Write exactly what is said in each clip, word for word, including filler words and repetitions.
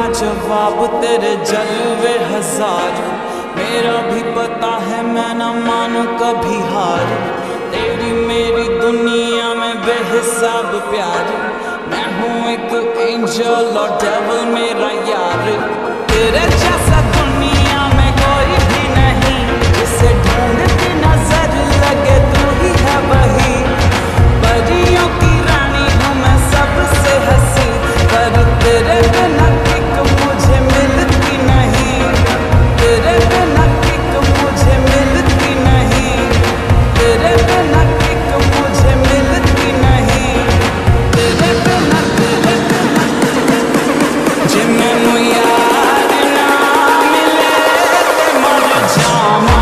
जवाब तेरे जलवे हजार। मेरा भी पता है मैं न मानू कभी हार। तेरी मेरी दुनिया में बेहिसाब प्यार। मैं हूँ एक एंजल और डेविल मेरा यार। तेरे जैसा दुनिया में कोई भी नहीं, जिसे ढूंढती नजर लगे तू ही है वही। परियों की रानी हूँ मैं सबसे हंसी, पर तेरे बिना किक मुझे मिलती नहीं। तेरे बिना किक मुझे मिलती नहीं। तेरे बिना किक मुझे मिलती नहीं। तेरे बिना तेरे बिना जे मैनू यार ना मिले ते मर जावां।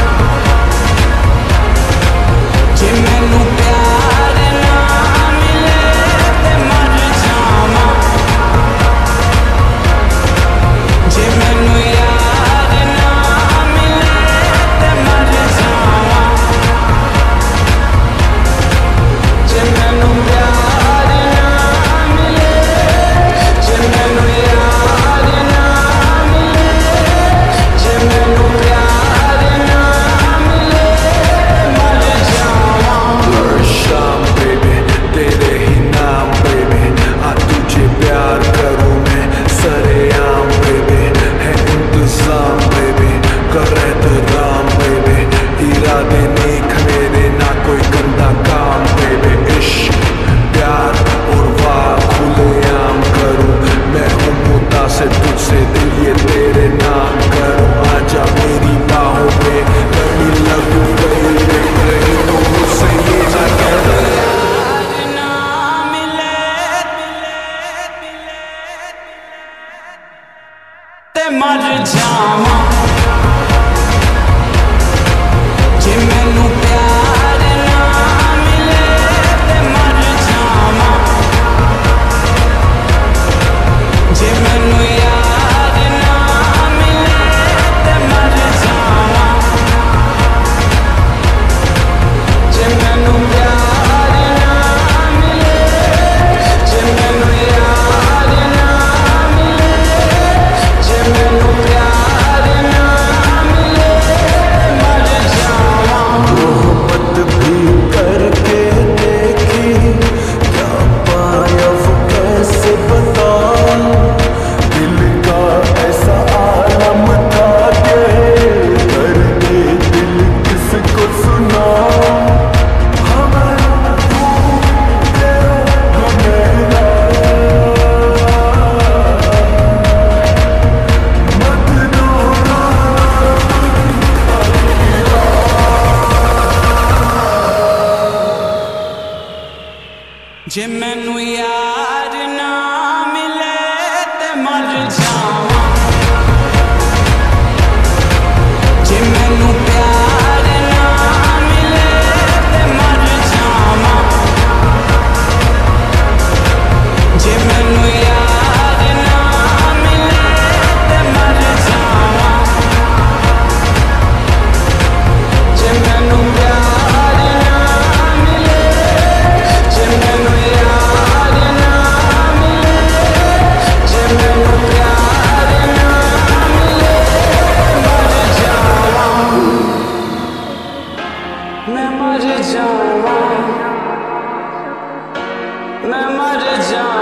जे मैनू प्यार ना मिले ते मर जावां। जे मैनू यार ना मिले ते मर जावां। जे मैनू प्यार ना मिले, जे मैनू यार ना मिले, जे मैनू प्यार ना मिले मर जावां। हर शाम बेबी तेरे ही नाम बेबी, आ तुझे प्यार करूं मैं सरेआम बेबी। है इंतजाम बेबी कर एहतराम बेबी, इरादे नेक मेरे ना कोई गंदा काम बेबी। इश्क प्यार और वाह खुलेआम करूं मैं हूँ मुद्दा से तुझसे दिल ये तेरे नाम करूं। आजा मेरी बाहों में कभी लग गई रही तो मुझसे ये ना कहना। यार ना मिले ते मर जावां। जे मैनू प्यार ना मिले ते मर जावां। जे मैनू यार ना मिले ते मर जावां। जे मैनू प्यार ना मिले, जे मैनू यार ना मिले, जे मैनू प्यार ना मिले मर जावां। मोहब्बत भी करके देखी क्या पाया वो कैसे बताऊं। दिल का ऐसा आलम था के दर्द दिल किसको सुनाऊं। हमें तू तेरा मेरा मत रोना। जे मैनू यार ना मिले ते मर जावां। जे मैनू प्यार ना मिले ते मर जावां। जे मैनू यार ना मिले ते मर जावां। जे मैनू प्यार ना मिले, जे मैनू यार ना मिले, जे मैनू प्यार ना मिले मर जावां। मैं मर जावां। मैं मर जावां।